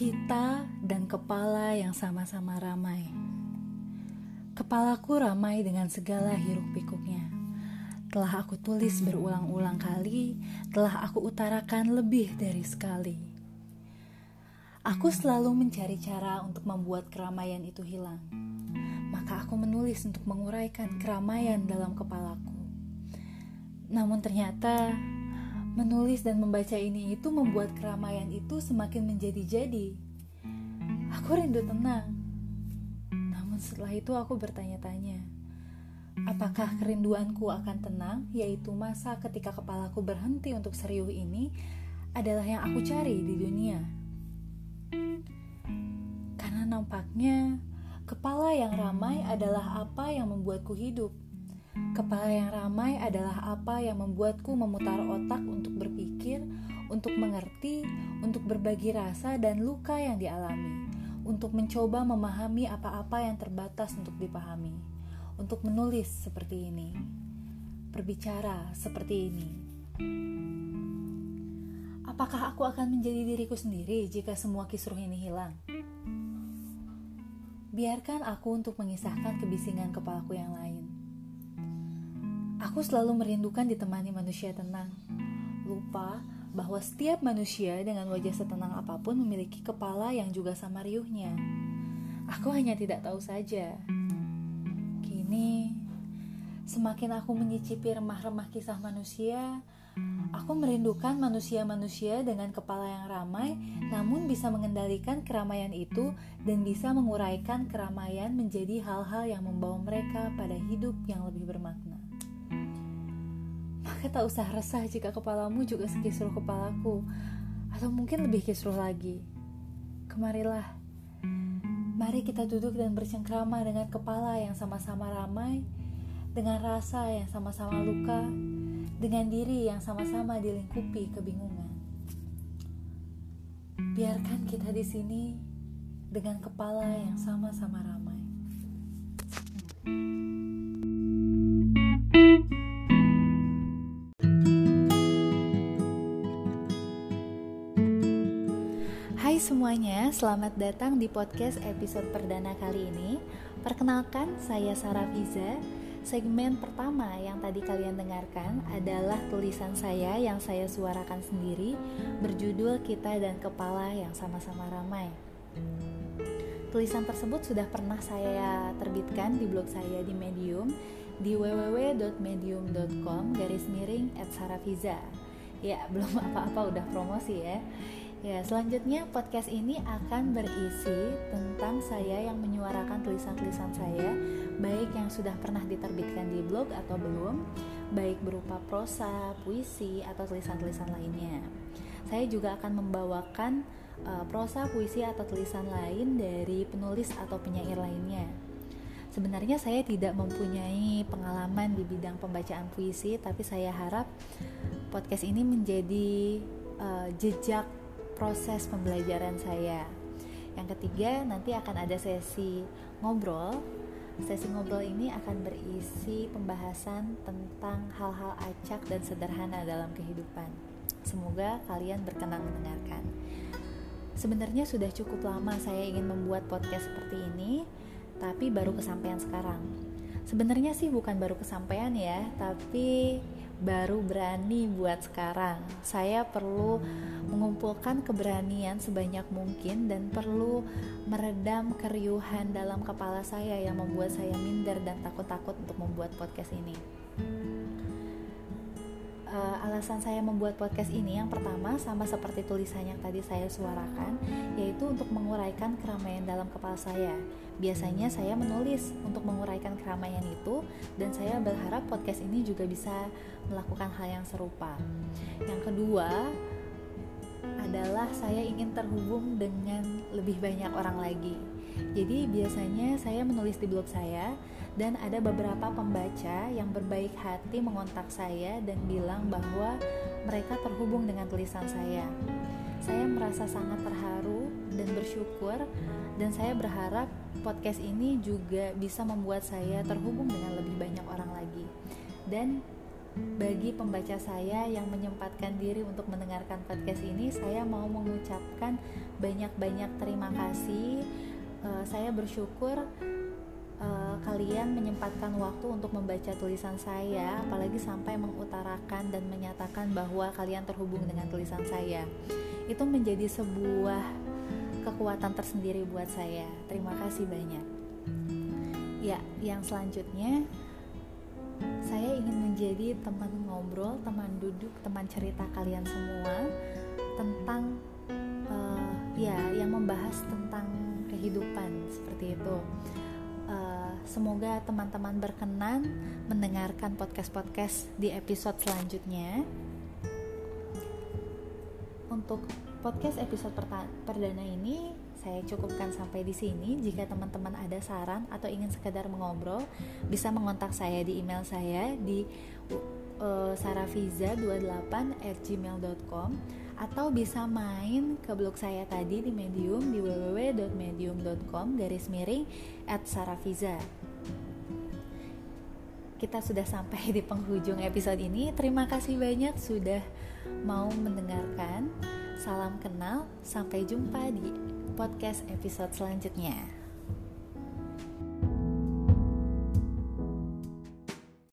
Kita dan kepala yang sama-sama ramai. Kepalaku ramai dengan segala hiruk-pikuknya. Telah aku tulis berulang-ulang kali, telah aku utarakan lebih dari sekali. Aku selalu mencari cara untuk membuat keramaian itu hilang. Maka aku menulis untuk menguraikan keramaian dalam kepalaku. Namun ternyata menulis dan membaca ini itu membuat keramaian itu semakin menjadi-jadi. Aku rindu tenang. Namun setelah itu aku bertanya-tanya, apakah kerinduanku akan tenang, yaitu masa ketika kepalaku berhenti untuk serius ini, adalah yang aku cari di dunia? Karena nampaknya kepala yang ramai adalah apa yang membuatku hidup. Kepala yang ramai adalah apa yang membuatku memutar otak untuk berpikir, untuk mengerti, untuk berbagi rasa dan luka yang dialami, untuk mencoba memahami apa-apa yang terbatas untuk dipahami, untuk menulis seperti ini, berbicara seperti ini. Apakah aku akan menjadi diriku sendiri jika semua kisruh ini hilang? Biarkan aku untuk mengisahkan kebisingan kepalaku yang lain. Aku selalu merindukan ditemani manusia tenang. Lupa bahwa setiap manusia dengan wajah setenang apapun memiliki kepala yang juga sama riuhnya. Aku hanya tidak tahu saja. Kini, semakin aku menyicipi remah-remah kisah manusia, aku merindukan manusia-manusia dengan kepala yang ramai, namun bisa mengendalikan keramaian itu dan bisa menguraikan keramaian menjadi hal-hal yang membawa mereka pada hidup yang lebih bermakna. Maka tak usah resah jika kepalamu juga sekisruh kepalaku, atau mungkin lebih kisruh lagi. Kemarilah, mari kita duduk dan bercengkrama dengan kepala yang sama-sama ramai, dengan rasa yang sama-sama luka, dengan diri yang sama-sama dilingkupi kebingungan. Biarkan kita di sini dengan kepala yang sama-sama ramai. Hai semuanya, selamat datang di podcast episode perdana kali ini. Perkenalkan, saya Sarah Fiza. Segmen pertama yang tadi kalian dengarkan adalah tulisan saya yang saya suarakan sendiri, berjudul Kita dan Kepala yang Sama-sama Ramai. Tulisan tersebut sudah pernah saya terbitkan di blog saya di Medium, di www.medium.com/@sarahfiza. Ya, belum apa-apa udah promosi ya. Ya, selanjutnya podcast ini akan berisi tentang saya yang menyuarakan tulisan-tulisan saya, baik yang sudah pernah diterbitkan di blog atau belum, baik berupa prosa, puisi, atau tulisan-tulisan lainnya. Saya juga akan membawakan prosa, puisi, atau tulisan lain dari penulis atau penyair lainnya. Sebenarnya saya tidak mempunyai pengalaman di bidang pembacaan puisi, tapi saya harap podcast ini menjadi jejak proses pembelajaran saya. Yang ketiga, nanti akan ada sesi ngobrol. Sesi ngobrol ini akan berisi pembahasan tentang hal-hal acak dan sederhana dalam kehidupan. Semoga kalian berkenan mendengarkan. Sebenarnya sudah cukup lama saya ingin membuat podcast seperti ini, tapi baru kesampaian sekarang. Sebenarnya sih bukan baru kesampaian ya, tapi baru berani buat sekarang. Saya perlu mengumpulkan keberanian sebanyak mungkin dan perlu meredam keriuhan dalam kepala saya yang membuat saya minder dan takut-takut untuk membuat podcast ini. Alasan saya membuat podcast ini yang pertama sama seperti tulisan yang tadi saya suarakan, yaitu untuk menguraikan keramaian dalam kepala saya. Biasanya saya menulis untuk menguraikan keramaian itu, dan saya berharap podcast ini juga bisa melakukan hal yang serupa. Yang kedua adalah saya ingin terhubung dengan lebih banyak orang lagi. Jadi biasanya saya menulis di blog saya, dan ada beberapa pembaca yang berbaik hati mengontak saya dan bilang bahwa mereka terhubung dengan tulisan saya. Saya merasa sangat terharu dan bersyukur, dan saya berharap podcast ini juga bisa membuat saya terhubung dengan lebih banyak orang lagi. Dan bagi pembaca saya yang menyempatkan diri untuk mendengarkan podcast ini, saya mau mengucapkan banyak-banyak terima kasih. Saya bersyukur kalian menyempatkan waktu untuk membaca tulisan saya, apalagi sampai mengutarakan dan menyatakan bahwa kalian terhubung dengan tulisan saya. Itu menjadi sebuah kekuatan tersendiri buat saya. Terima kasih banyak. Ya, yang selanjutnya saya ingin menjadi teman ngobrol, teman duduk, teman cerita kalian semua tentang yang membahas tentang kehidupan seperti itu. Semoga teman-teman berkenan mendengarkan podcast-podcast di episode selanjutnya. Untuk podcast episode perdana ini saya cukupkan sampai di sini. Jika teman-teman ada saran atau ingin sekedar mengobrol, bisa mengontak saya di email saya di sarafiza28@gmail.com atau bisa main ke blog saya tadi di Medium di www.medium.com/sarafiza. Kita sudah sampai di penghujung episode ini. Terima kasih banyak sudah mau mendengarkan. Salam kenal, sampai jumpa di podcast episode selanjutnya.